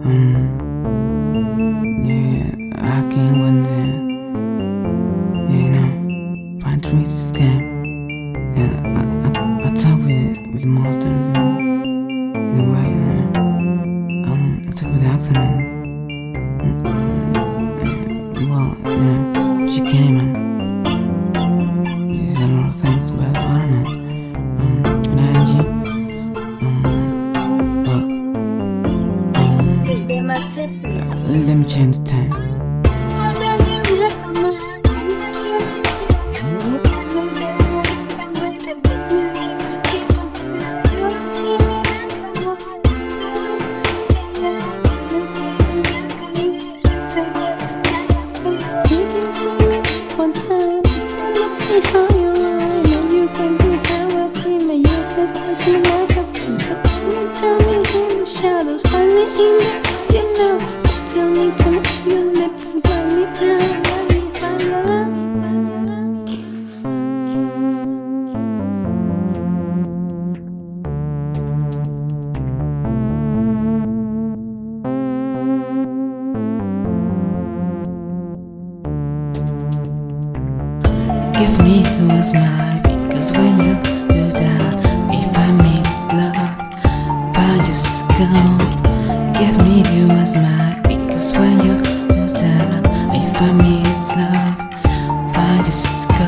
Yeah, I can't win there. Yeah, you know, find trees this game. Yeah, I talk with the monsters in a way, you know. I talk with the X-Men. Well, you know, she came and she said a lot of things, but I don't know. And Angie, let me change the time. One time, how you rhyme, and you can do how I feel, and you can start to like us. So tell me in the shadows, find me in the, you know. So tell me, you let them find me down, find love. Give me a smile, because when you do that, if I mean it's love, I just go. Give me a smile, because when you do that, if I mean it's love, I just go.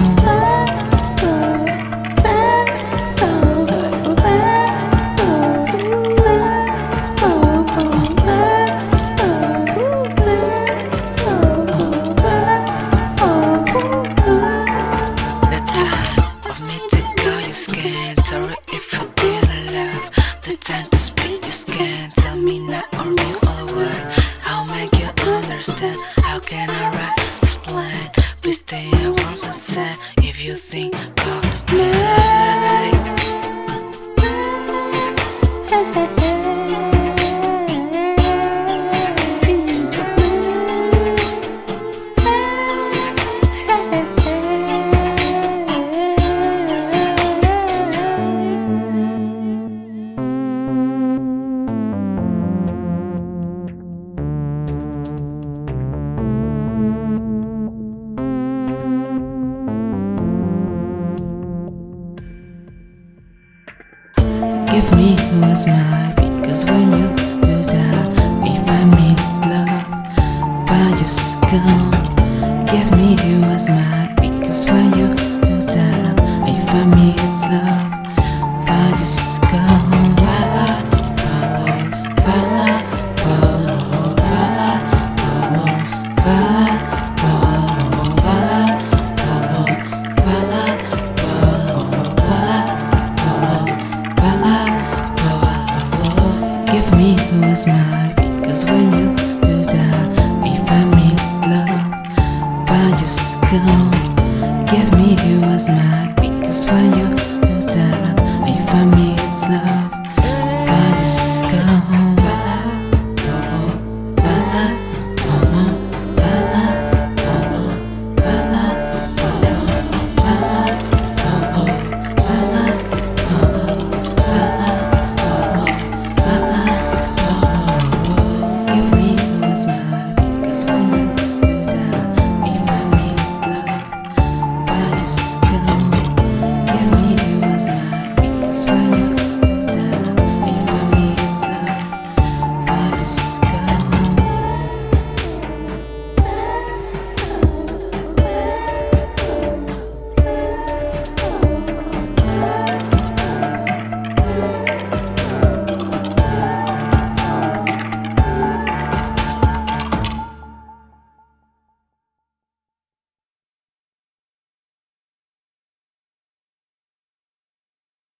Sorry if I didn't laugh. The time to speak, you can tell me now or me all the way. I'll make you understand. How can I write, explain? Please stay at work and say if you think about me. Give me a smile.